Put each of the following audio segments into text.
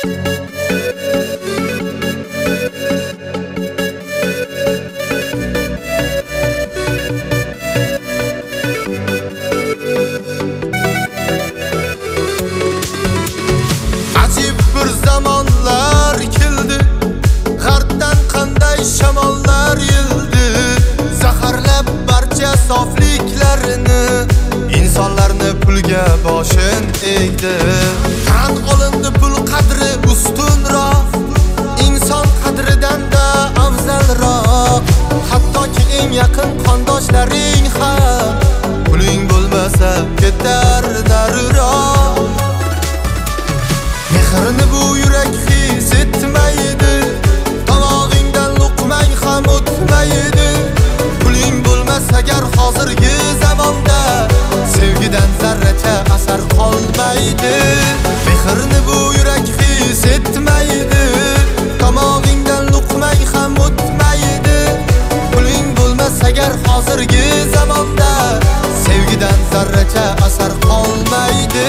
Ajib bir zamonlar keldi, g'arbdan qanday shamollar yildi, zaharlab barcha sofliklarini, insonlarni pulga boshin egdi. Tan olindi pul qadri ustunroq, inson qadridan da afzalroq. Hattoki eng yaqin qondoshlaring ham puling bo'lmasa ketar nariroq. Mehrini bu yurak his etmaydi, tomog'ingdan luqmang ham o'tmaydi. Puling bo'lmasa agar hozirgi zamonda, sevgidan zarracha asar qolmaydi. Mehrini bu yurak his etmaydi, tomog'ingdan luqmang ham o'tmaydi. Puling bo'lmasa agar hozirgi zamonda, sevgidan zarracha asar qolmaydi.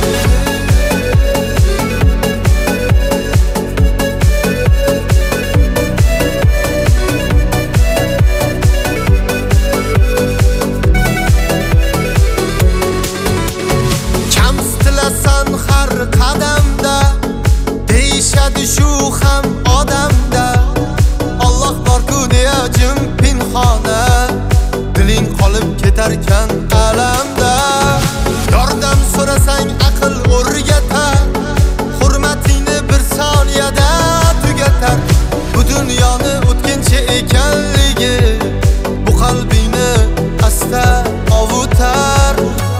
Har qadamda deyishadi shu ham odamda, Alloh bor-ku deya jim pinhona, diling qolib ketarkan alamda. Yordam so'rasang aql o'rgatar, hurmatingni bir soniyada tugatar. Bu dunyoni o'tkinchi ekanligi bu qalbingni asta ovutar.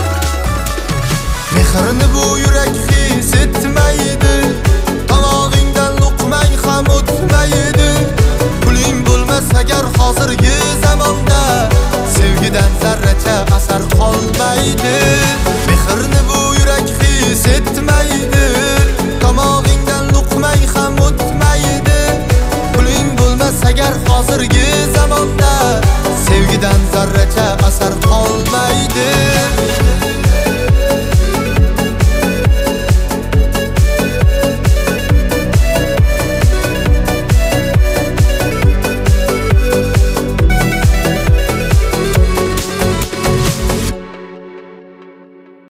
Mehrini bu yurak his etmaydi, tomog'ingdan luqmang ham o'tmaydi. Puling bo'lmasa agar hozirgi zamonda, sevgidan zarracha asar qolmaydi. Mehrini bu yurak his etmaydi, tomog'ingdan luqmang ham o'tmaydi. Puling bo'lmasa agar hozirgi zamonda, sevgidan zarracha asar qolmaydi.